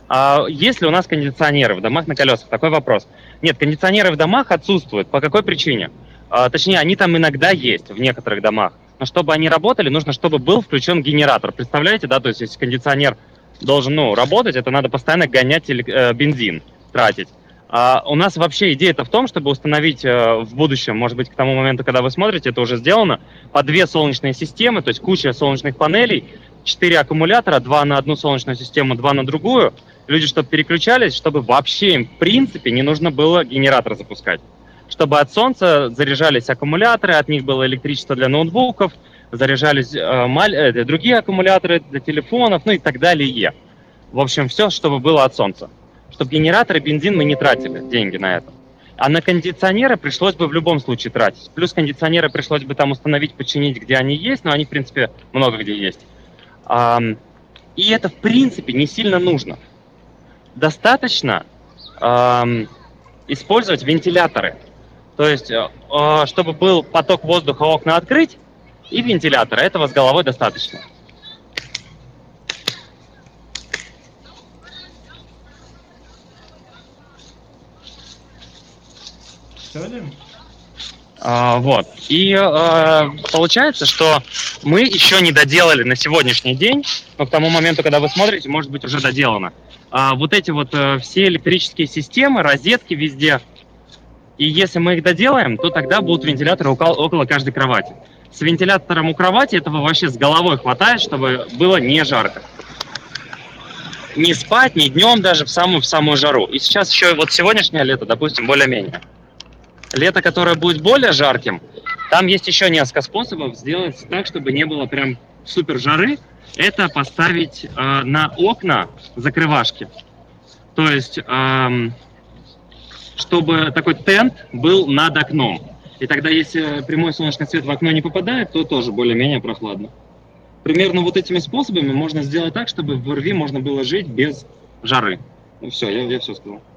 Есть ли у нас кондиционеры в домах на колесах? Такой вопрос. Нет, кондиционеры в домах отсутствуют. По какой причине? Точнее, они там иногда есть в некоторых домах. Но чтобы они работали, нужно, чтобы был включен генератор. Представляете, да? То есть, если кондиционер должен, работать, это надо постоянно гонять бензин, тратить. У нас вообще идея-то в том, чтобы установить в будущем, может быть, к тому моменту, когда вы смотрите, это уже сделано, по 2 солнечные системы, то есть куча солнечных панелей, 4 аккумулятора, 2 на одну солнечную систему, 2 на другую. Люди, чтобы переключались, чтобы вообще им, в принципе, не нужно было генератор запускать. Чтобы от солнца заряжались аккумуляторы, от них было электричество для ноутбуков, заряжались другие аккумуляторы для телефонов, и так далее. В общем, все, чтобы было от солнца. Чтобы генераторы, бензин мы не тратили деньги на это. А на кондиционеры пришлось бы в любом случае тратить. Плюс кондиционеры пришлось бы там установить, починить, где они есть, но они, в принципе, много где есть. И это, в принципе, не сильно нужно. Достаточно использовать вентиляторы. То есть, чтобы был поток воздуха, окна открыть, и вентилятора. Этого с головой достаточно. Все, Дим? Вот. И получается, что мы еще не доделали на сегодняшний день, но к тому моменту, когда вы смотрите, может быть уже доделано. Вот эти вот все электрические системы, розетки везде. И если мы их доделаем, то тогда будут вентиляторы около каждой кровати. С вентилятором у кровати этого вообще с головой хватает, чтобы было не жарко. Не спать, ни днем даже в самую жару. И сейчас еще вот сегодняшнее лето, допустим, более-менее. Лето, которое будет более жарким, там есть еще несколько способов сделать так, чтобы не было прям супер жары. Это поставить на окна закрывашки. То есть, чтобы такой тент был над окном. И тогда, если прямой солнечный свет в окно не попадает, то тоже более-менее прохладно. Примерно вот этими способами можно сделать так, чтобы в РВ можно было жить без жары. Ну все, я все сказал.